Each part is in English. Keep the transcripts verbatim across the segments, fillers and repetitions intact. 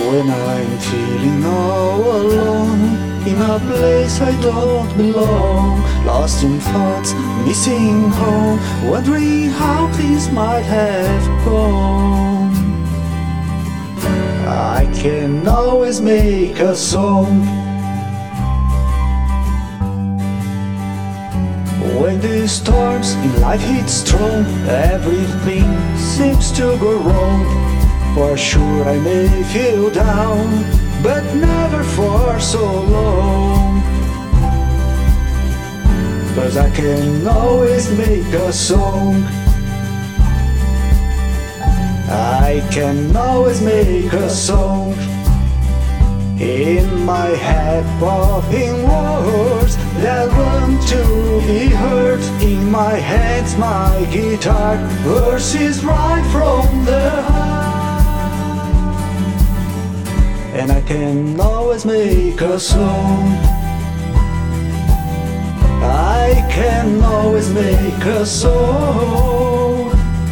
When I'm feeling all alone, in a place I don't belong, lost in thoughts, missing home, wondering how things might have gone, I can always make a song. When the storms in life hit strong, everything seems to go wrong. For sure I may feel down, but never for so long. 'Cause I can always make a song. I can always make a song. In my head popping words that want to be heard. In my hands my guitar, verses right from the heart. And I can always make a song. I can always make a song.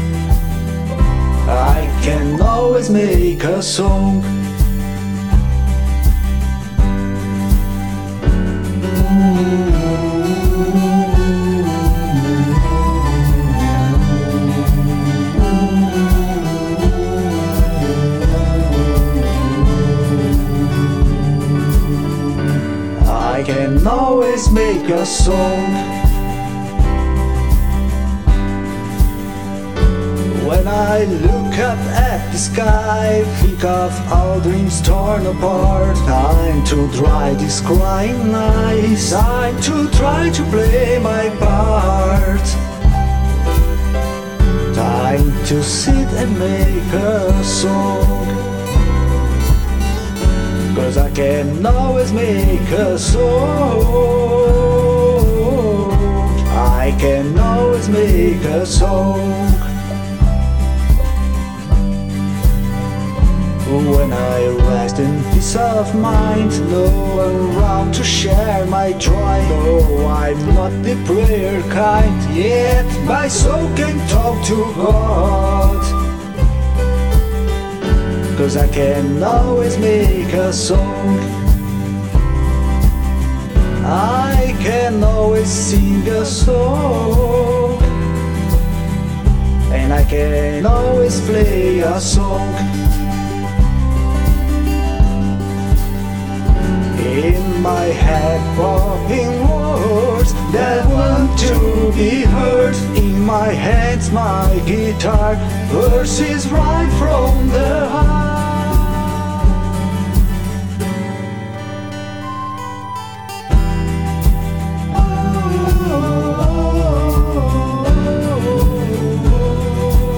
I can always make a song. I can always make a song. When I look up at the sky, think of all dreams torn apart. Time to dry these crying eyes, time to try to play my part. Time to sit and make a song. 'Cause I can always make a song. I can always make a song. When I rest in peace of mind, no one around to share my joy. No, I'm not the prayer kind, yet my soul can talk to God. 'Cause I can always make a song. I can always sing a song. And I can always play a song. In my head popping words that want to be heard. In my hands my guitar, verses right from the heart.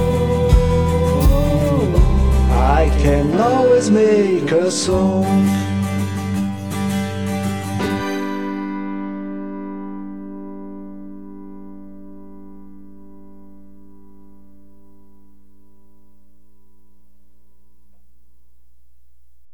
I can always make a song.